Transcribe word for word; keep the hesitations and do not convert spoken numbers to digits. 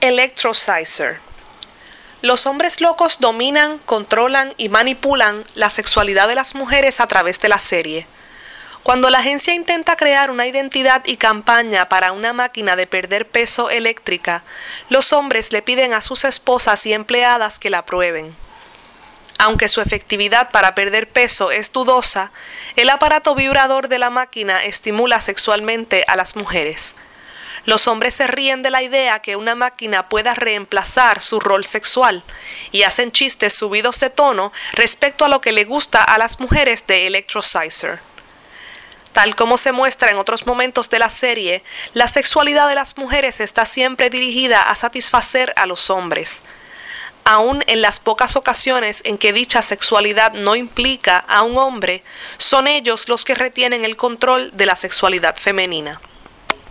Electrocizer. Los hombres locos dominan, controlan y manipulan la sexualidad de las mujeres a través de la serie. Cuando la agencia intenta crear una identidad y campaña para una máquina de perder peso eléctrica, los hombres le piden a sus esposas y empleadas que la prueben. Aunque su efectividad para perder peso es dudosa, el aparato vibrador de la máquina estimula sexualmente a las mujeres. Los hombres se ríen de la idea que una máquina pueda reemplazar su rol sexual y hacen chistes subidos de tono respecto a lo que le gusta a las mujeres de Electrocizer. Tal como se muestra en otros momentos de la serie, la sexualidad de las mujeres está siempre dirigida a satisfacer a los hombres. Aun en las pocas ocasiones en que dicha sexualidad no implica a un hombre, son ellos los que retienen el control de la sexualidad femenina.